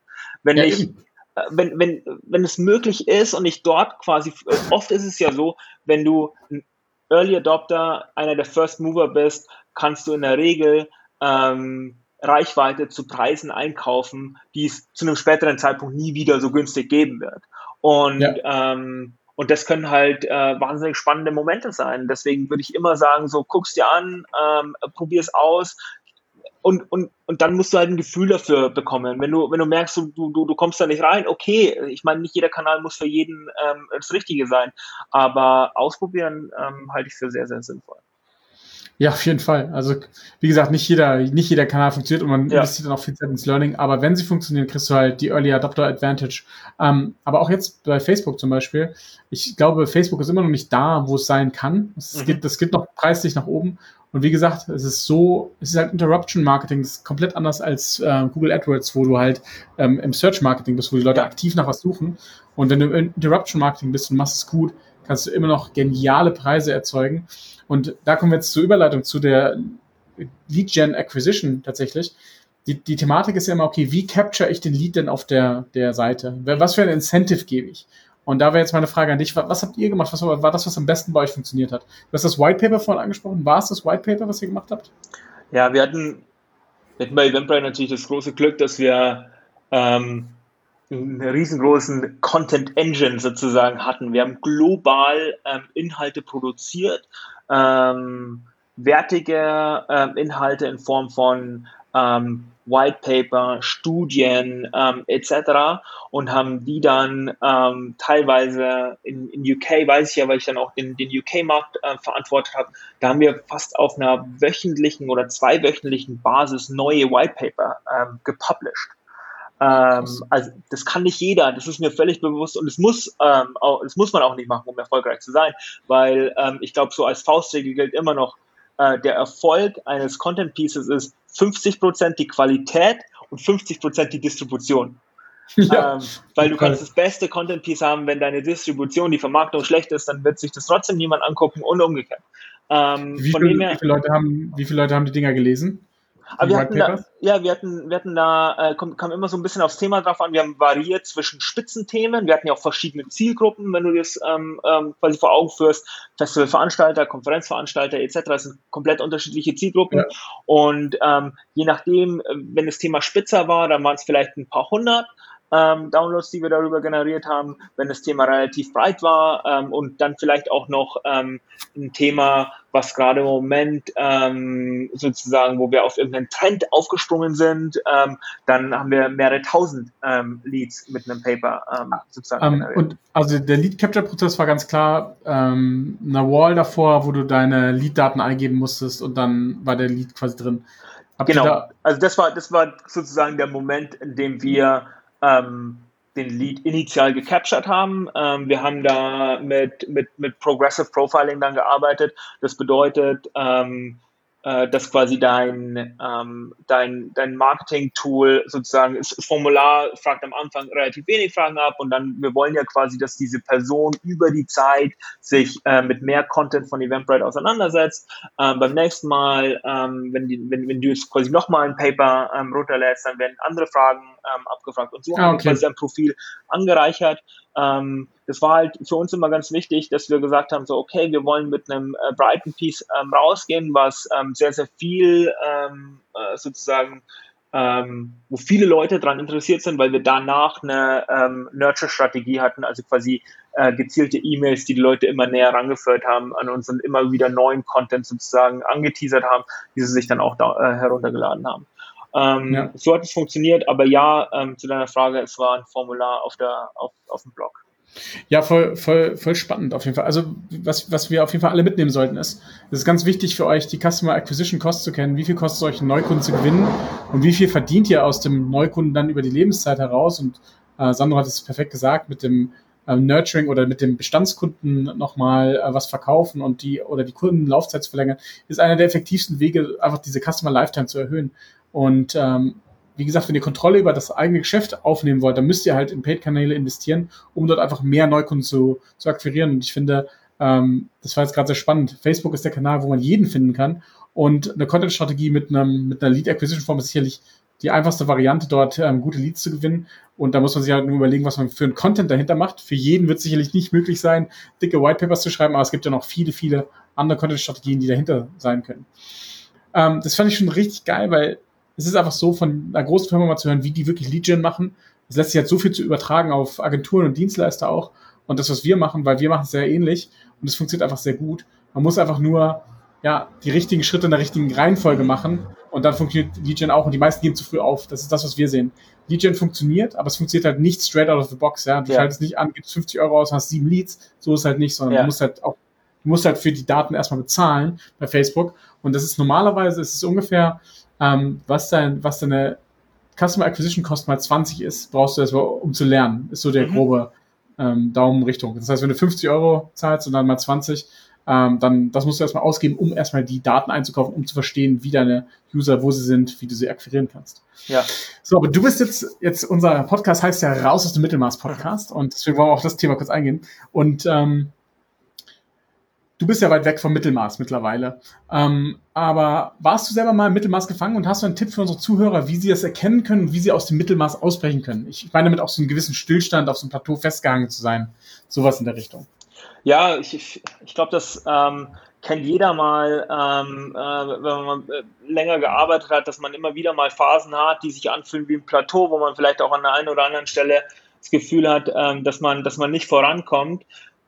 Wenn es möglich ist und ich dort quasi, oft ist es ja so, wenn du ein Early Adopter, einer der First Mover bist, kannst du in der Regel Reichweite zu Preisen einkaufen, die es zu einem späteren Zeitpunkt nie wieder so günstig geben wird. Und das können halt wahnsinnig spannende Momente sein. Deswegen würde ich immer sagen, so guck's dir an, probier es aus. Und dann musst du halt ein Gefühl dafür bekommen. Wenn du merkst, du kommst da nicht rein, okay, ich meine, nicht jeder Kanal muss für jeden das Richtige sein, aber ausprobieren halte ich für sehr, sehr sinnvoll. Ja, auf jeden Fall. Also, wie gesagt, nicht jeder Kanal funktioniert und man investiert dann auch viel Zeit ins Learning, aber wenn sie funktionieren, kriegst du halt die Early Adopter Advantage. Aber auch jetzt bei Facebook zum Beispiel, ich glaube, Facebook ist immer noch nicht da, wo es sein kann. Das geht noch preislich nach oben. Und wie gesagt, es ist halt Interruption Marketing, das ist komplett anders als Google AdWords, wo du halt im Search Marketing bist, wo die Leute aktiv nach was suchen. Und wenn du im Interruption Marketing bist und machst es gut, kannst du immer noch geniale Preise erzeugen. Und da kommen wir jetzt zur Überleitung zu der Lead Gen Acquisition tatsächlich. Die Thematik ist ja immer, okay, wie capture ich den Lead denn auf der Seite? Was für ein Incentive gebe ich? Und da wäre jetzt meine Frage an dich, was habt ihr gemacht? Was war das, was am besten bei euch funktioniert hat? Du hast das White Paper vorhin angesprochen. War es das White Paper, was ihr gemacht habt? Ja, wir hatten bei Eventbrite natürlich das große Glück, dass wir einen riesengroßen Content Engine sozusagen hatten. Wir haben global Inhalte produziert, wertige Inhalte in Form von White Paper, Studien etc. und haben die dann teilweise in UK, weiß ich ja, weil ich dann auch den UK-Markt verantwortet habe, da haben wir fast auf einer wöchentlichen oder zweiwöchentlichen Basis neue White Paper gepublished. Also das kann nicht jeder, das ist mir völlig bewusst und das muss man auch nicht machen, um erfolgreich zu sein, weil ich glaube, so als Faustregel gilt immer noch, der Erfolg eines Content Pieces ist 50% die Qualität und 50% die Distribution. Ja, weil du kannst das beste Content Piece haben, wenn deine Distribution, die Vermarktung schlecht ist, dann wird sich das trotzdem niemand angucken und umgekehrt. Wie viele Leute haben die Dinger gelesen? Aber wir hatten da, kam immer so ein bisschen aufs Thema drauf an, wir haben variiert zwischen Spitzenthemen, wir hatten ja auch verschiedene Zielgruppen, wenn du das quasi vor Augen führst, Festivalveranstalter, Konferenzveranstalter etc., das sind komplett unterschiedliche Zielgruppen und je nachdem, wenn das Thema spitzer war, dann waren es vielleicht ein paar hundert Downloads, die wir darüber generiert haben, wenn das Thema relativ breit war und dann vielleicht auch noch ein Thema, was gerade im Moment sozusagen, wo wir auf irgendeinen Trend aufgesprungen sind, dann haben wir mehrere tausend Leads mit einem Paper sozusagen generiert. Und also der Lead-Capture-Prozess war ganz klar eine Wall davor, wo du deine Lead-Daten eingeben musstest und dann war der Lead quasi drin. Genau, also das war sozusagen der Moment, in dem wir den Lead initial gecaptured haben. Wir haben da mit Progressive Profiling dann gearbeitet. Das bedeutet, dass quasi dein Marketing-Tool sozusagen, das Formular fragt am Anfang relativ wenig Fragen ab und dann, wir wollen ja quasi, dass diese Person über die Zeit sich mit mehr Content von Eventbrite auseinandersetzt. Beim nächsten Mal, wenn du jetzt quasi nochmal ein Paper runterlädst, dann werden andere Fragen abgefragt. Und so haben wir quasi ein Profil angereichert. Das war halt für uns immer ganz wichtig, dass wir gesagt haben, so okay, wir wollen mit einem Brighton Piece rausgehen, was sehr, sehr viel sozusagen wo viele Leute daran interessiert sind, weil wir danach eine Nurture-Strategie hatten, also quasi gezielte E-Mails, die Leute immer näher rangeführt haben an uns und immer wieder neuen Content sozusagen angeteasert haben, die sie sich dann auch heruntergeladen haben. So hat es funktioniert, aber ja, zu deiner Frage, es war ein Formular auf dem Blog. Ja, voll spannend auf jeden Fall. Also was wir auf jeden Fall alle mitnehmen sollten ist, es ist ganz wichtig für euch, die Customer Acquisition Cost zu kennen. Wie viel kostet es euch, einen Neukunden zu gewinnen und wie viel verdient ihr aus dem Neukunden dann über die Lebenszeit heraus? Und Sandro hat es perfekt gesagt, mit dem Nurturing oder mit dem Bestandskunden nochmal was verkaufen und die Kundenlaufzeit zu verlängern, ist einer der effektivsten Wege, einfach diese Customer Lifetime zu erhöhen. Und wie gesagt, wenn ihr Kontrolle über das eigene Geschäft aufnehmen wollt, dann müsst ihr halt in Paid-Kanäle investieren, um dort einfach mehr Neukunden zu akquirieren. Und ich finde, das war jetzt gerade sehr spannend. Facebook ist der Kanal, wo man jeden finden kann. Und eine Content-Strategie mit einer Lead-Acquisition-Form ist sicherlich die einfachste Variante, dort gute Leads zu gewinnen. Und da muss man sich halt nur überlegen, was man für einen Content dahinter macht. Für jeden wird es sicherlich nicht möglich sein, dicke Whitepapers zu schreiben, aber es gibt ja noch viele, viele andere Content-Strategien, die dahinter sein können. Das fand ich schon richtig geil, weil es ist einfach so, von einer großen Firma mal zu hören, wie die wirklich Lead-Gen machen. Es lässt sich halt so viel zu übertragen auf Agenturen und Dienstleister auch. Und das, was wir machen, weil wir machen es sehr ähnlich und es funktioniert einfach sehr gut. Man muss einfach nur die richtigen Schritte in der richtigen Reihenfolge machen und dann funktioniert Lead-Gen auch und die meisten geben zu früh auf. Das ist das, was wir sehen. Lead-Gen funktioniert, aber es funktioniert halt nicht straight out of the box. Ja? Du schaltest nicht an, gibst 50 € aus, hast 7 Leads. So ist es halt nicht, sondern du musst halt für die Daten erstmal bezahlen bei Facebook. Und das ist normalerweise, es ist ungefähr was deine Customer Acquisition Cost mal 20 ist, brauchst du erstmal, um zu lernen. Ist so der grobe Daumenrichtung. Das heißt, wenn du 50 € zahlst und dann mal 20, dann das musst du erstmal ausgeben, um erstmal die Daten einzukaufen, um zu verstehen, wie deine User, wo sie sind, wie du sie akquirieren kannst. Ja. So, aber du bist jetzt unser Podcast heißt ja Raus aus dem Mittelmaß-Podcast und deswegen wollen wir auf das Thema kurz eingehen. Und du bist ja weit weg vom Mittelmaß mittlerweile. Aber warst du selber mal im Mittelmaß gefangen und hast du einen Tipp für unsere Zuhörer, wie sie das erkennen können und wie sie aus dem Mittelmaß ausbrechen können? Ich meine damit auch so einen gewissen Stillstand auf so einem Plateau festgehangen zu sein. Sowas in der Richtung. Ja, ich glaube, das kennt jeder mal, wenn man länger gearbeitet hat, dass man immer wieder mal Phasen hat, die sich anfühlen wie ein Plateau, wo man vielleicht auch an der einen oder anderen Stelle das Gefühl hat, dass man nicht vorankommt.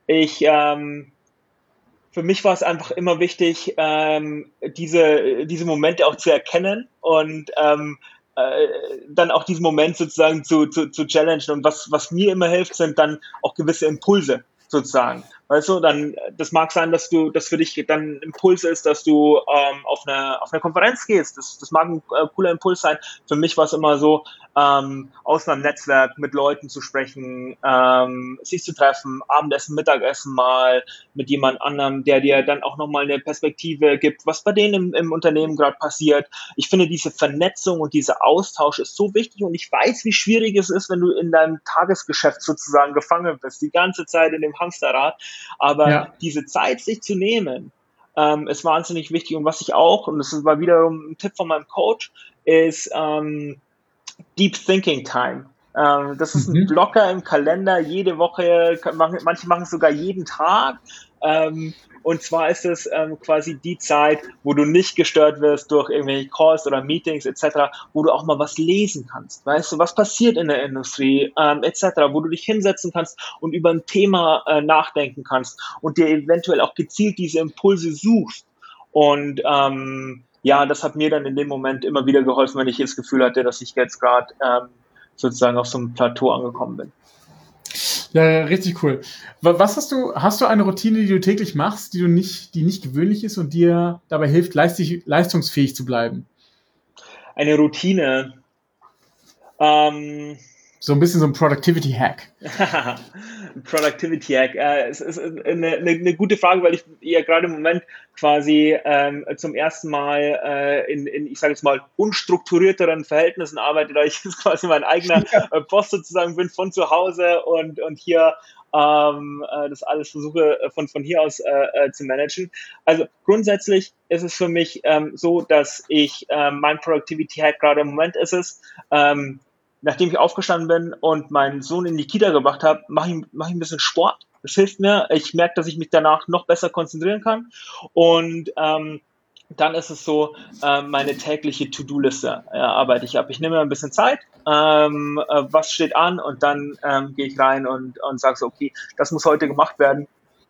Für mich war es einfach immer wichtig, diese Momente auch zu erkennen und dann auch diesen Moment sozusagen zu challengen. Und was mir immer hilft, sind dann auch gewisse Impulse sozusagen. Weißt du, dann, das mag sein, dass für dich dann ein Impuls ist, dass du auf eine Konferenz gehst. Das mag ein cooler Impuls sein. Für mich war es immer so, aus einem Netzwerk mit Leuten zu sprechen, sich zu treffen, Abendessen, Mittagessen mal mit jemand anderem, der dir dann auch nochmal eine Perspektive gibt, was bei denen im Unternehmen gerade passiert. Ich finde, diese Vernetzung und dieser Austausch ist so wichtig und ich weiß, wie schwierig es ist, wenn du in deinem Tagesgeschäft sozusagen gefangen bist, die ganze Zeit in dem Hamsterrad. Aber diese Zeit sich zu nehmen, ist wahnsinnig wichtig. Und was ich auch, und das war wiederum ein Tipp von meinem Coach, ist Deep Thinking Time. Das ist ein Blocker im Kalender, jede Woche, manche machen es sogar jeden Tag. Und zwar ist es quasi die Zeit, wo du nicht gestört wirst durch irgendwelche Calls oder Meetings etc., wo du auch mal was lesen kannst. Weißt du, was passiert in der Industrie etc., wo du dich hinsetzen kannst und über ein Thema nachdenken kannst und dir eventuell auch gezielt diese Impulse suchst. Und das hat mir dann in dem Moment immer wieder geholfen, wenn ich das Gefühl hatte, dass ich jetzt gerade sozusagen auf so einem Plateau angekommen bin. Ja, richtig cool. Hast du eine Routine, die du täglich machst, die nicht gewöhnlich ist und dir dabei hilft, leistungsfähig zu bleiben? Eine Routine. So ein bisschen so ein Productivity-Hack. Productivity-Hack. Es ist eine gute Frage, weil ich ja gerade im Moment quasi zum ersten Mal in ich sage jetzt mal, unstrukturierteren Verhältnissen arbeite, da ich jetzt quasi mein eigener Boss sozusagen bin von zu Hause und hier das alles versuche von hier aus zu managen. Also grundsätzlich ist es für mich so, dass ich mein Productivity-Hack gerade im Moment ist es, nachdem ich aufgestanden bin und meinen Sohn in die Kita gebracht habe, mache ich ein bisschen Sport. Das hilft mir. Ich merke, dass ich mich danach noch besser konzentrieren kann. Und dann ist es so, meine tägliche To-Do-Liste arbeite ich ab. Ich nehme mir ein bisschen Zeit, was steht an, und dann gehe ich rein und sage so, okay, das muss heute gemacht werden.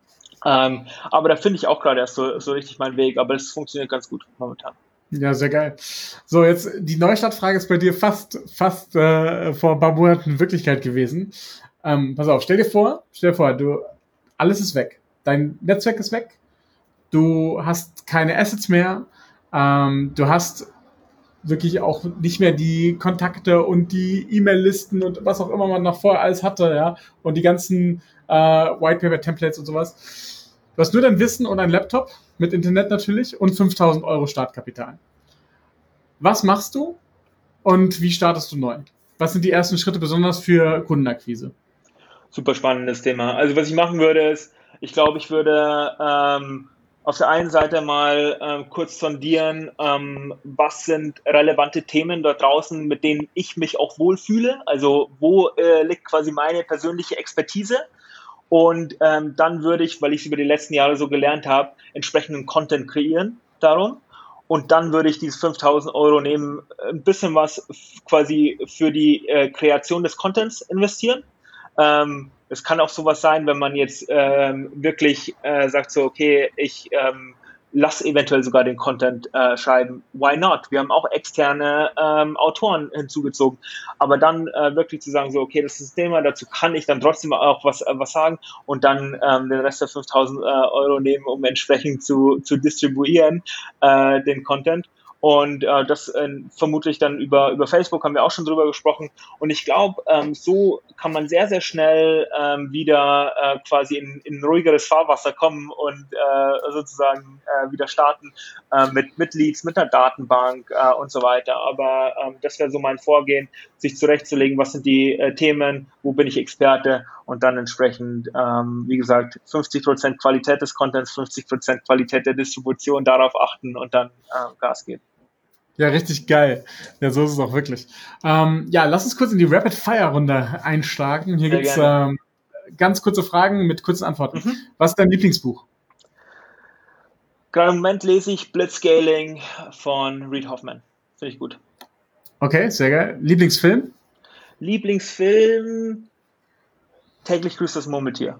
Aber da finde ich auch gerade erst so richtig meinen Weg, aber es funktioniert ganz gut momentan. Ja, sehr geil. So, jetzt die Neustartfrage ist bei dir fast vor ein paar Monaten Wirklichkeit gewesen. Pass auf, stell dir vor, alles ist weg. Dein Netzwerk ist weg. Du hast keine Assets mehr. Du hast wirklich auch nicht mehr die Kontakte und die E-Mail-Listen und was auch immer man noch vorher alles hatte, ja. Und die ganzen Whitepaper-Templates und sowas. Du hast nur dein Wissen und ein Laptop mit Internet natürlich und 5.000 Euro Startkapital. Was machst du und wie startest du neu? Was sind die ersten Schritte besonders für Kundenakquise? Super spannendes Thema. Also was ich machen würde, ist, ich glaube, ich würde auf der einen Seite mal kurz sondieren, was sind relevante Themen dort draußen, mit denen ich mich auch wohlfühle. Also wo liegt quasi meine persönliche Expertise? Und dann würde ich, weil ich es über die letzten Jahre so gelernt habe, entsprechenden Content kreieren darum. Und dann würde ich diese 5.000 Euro nehmen, ein bisschen was quasi für die Kreation des Contents investieren. Es kann auch sowas sein, wenn man jetzt wirklich sagt so, okay, ich lass eventuell sogar den Content schreiben. Why not? Wir haben auch externe Autoren hinzugezogen. Aber dann wirklich zu sagen so, okay, das ist das Thema, dazu kann ich dann trotzdem auch was sagen und dann den Rest der 5.000 Euro nehmen, um entsprechend zu distribuieren, den Content. Und das vermutlich dann über Facebook, haben wir auch schon drüber gesprochen. Und ich glaube, so kann man sehr, sehr schnell wieder quasi in ruhigeres Fahrwasser kommen und sozusagen wieder starten mit Leads, mit einer Datenbank und so weiter. Aber das wäre so mein Vorgehen, sich zurechtzulegen, was sind die Themen, wo bin ich Experte, und dann entsprechend, wie gesagt, 50% Qualität des Contents, 50% Qualität der Distribution, darauf achten und dann Gas geben. Ja, richtig geil. Ja, so ist es auch wirklich. Ja, lass uns kurz in die Rapid-Fire-Runde einsteigen. Hier gibt's ganz kurze Fragen mit kurzen Antworten. Was ist dein Lieblingsbuch? Gerade im Moment lese ich Blitzscaling von Reid Hoffman. Finde ich gut. Okay, sehr geil. Lieblingsfilm? Lieblingsfilm Täglich grüßt das Murmeltier.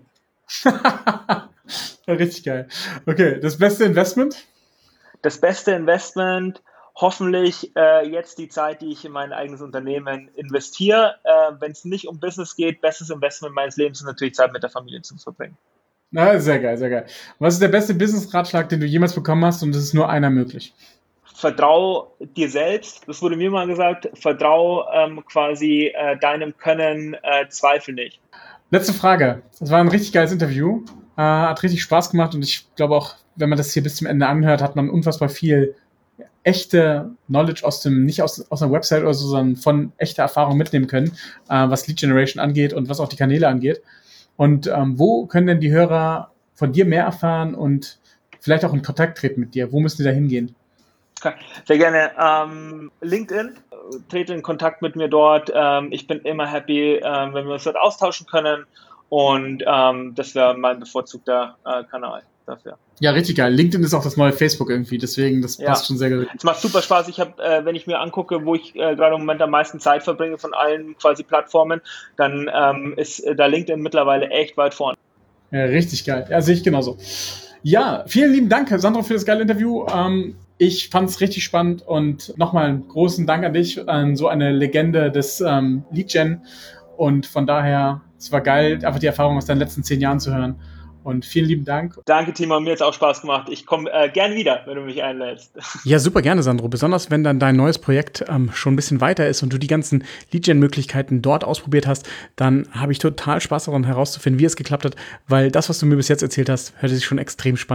Ja, richtig geil. Okay, das beste Investment? Das beste Investment, hoffentlich jetzt die Zeit, die ich in mein eigenes Unternehmen investiere. Wenn es nicht um Business geht, bestes Investment meines Lebens ist natürlich Zeit mit der Familie zu verbringen. Na, sehr geil, sehr geil. Was ist der beste Business-Ratschlag, den du jemals bekommen hast, und es ist nur einer möglich? Vertrau dir selbst, das wurde mir mal gesagt, vertrau quasi deinem Können, zweifel nicht. Letzte Frage. Das war ein richtig geiles Interview. Hat richtig Spaß gemacht, und ich glaube auch, wenn man das hier bis zum Ende anhört, hat man unfassbar viel echte Knowledge nicht aus einer Website oder so, sondern von echter Erfahrung mitnehmen können, was Lead Generation angeht und was auch die Kanäle angeht. Und wo können denn die Hörer von dir mehr erfahren und vielleicht auch in Kontakt treten mit dir? Wo müssen die da hingehen? Sehr gerne. LinkedIn, trete in Kontakt mit mir dort. Ich bin immer happy, wenn wir uns dort austauschen können. Und das wäre mein bevorzugter Kanal dafür. Ja, richtig geil. LinkedIn ist auch das neue Facebook irgendwie, deswegen, das passt schon sehr gut. Es macht super Spaß. Ich habe, wenn ich mir angucke, wo ich gerade im Moment am meisten Zeit verbringe von allen quasi Plattformen, dann ist da LinkedIn mittlerweile echt weit vorne. Ja, richtig geil. Ja, sehe ich genauso. Ja, vielen lieben Dank, Sandro, für das geile Interview. Ich fand es richtig spannend, und nochmal einen großen Dank an dich, an so eine Legende des Lead-Gen. Und von daher, es war geil, einfach die Erfahrung aus deinen letzten 10 Jahren zu hören. Und vielen lieben Dank. Danke, Timo, mir hat es auch Spaß gemacht. Ich komme gern wieder, wenn du mich einlädst. Ja, super gerne, Sandro. Besonders, wenn dann dein neues Projekt schon ein bisschen weiter ist und du die ganzen Lead-Gen-Möglichkeiten dort ausprobiert hast, dann habe ich total Spaß daran herauszufinden, wie es geklappt hat, weil das, was du mir bis jetzt erzählt hast, hört sich schon extrem spannend an.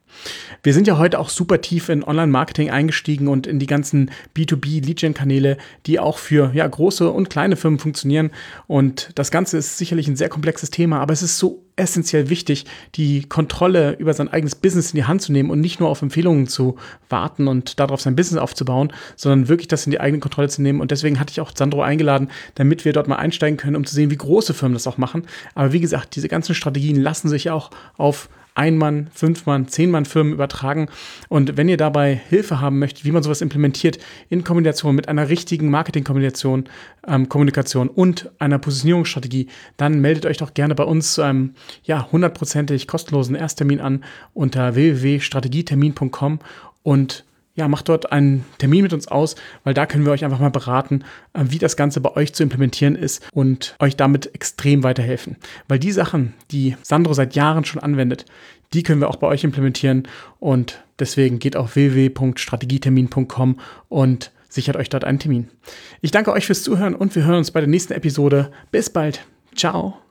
Wir sind ja heute auch super tief in Online-Marketing eingestiegen und in die ganzen B2B-Lead-Gen-Kanäle, die auch für große und kleine Firmen funktionieren. Und das Ganze ist sicherlich ein sehr komplexes Thema, aber es ist so essentiell wichtig, die Kontrolle über sein eigenes Business in die Hand zu nehmen und nicht nur auf Empfehlungen zu warten und darauf sein Business aufzubauen, sondern wirklich das in die eigene Kontrolle zu nehmen. Und deswegen hatte ich auch Sandro eingeladen, damit wir dort mal einsteigen können, um zu sehen, wie große Firmen das auch machen. Aber wie gesagt, diese ganzen Strategien lassen sich auch auf Ein-Mann-, 5-Mann-, 10-Mann-Firmen übertragen. Und wenn ihr dabei Hilfe haben möchtet, wie man sowas implementiert, in Kombination mit einer richtigen Marketing-Kommunikation und einer Positionierungsstrategie, dann meldet euch doch gerne bei uns zu einem 100%ig kostenlosen Ersttermin an unter www.strategietermin.com und macht dort einen Termin mit uns aus, weil da können wir euch einfach mal beraten, wie das Ganze bei euch zu implementieren ist und euch damit extrem weiterhelfen. Weil die Sachen, die Sandro seit Jahren schon anwendet, die können wir auch bei euch implementieren und deswegen geht auf www.strategietermin.com und sichert euch dort einen Termin. Ich danke euch fürs Zuhören und wir hören uns bei der nächsten Episode. Bis bald. Ciao.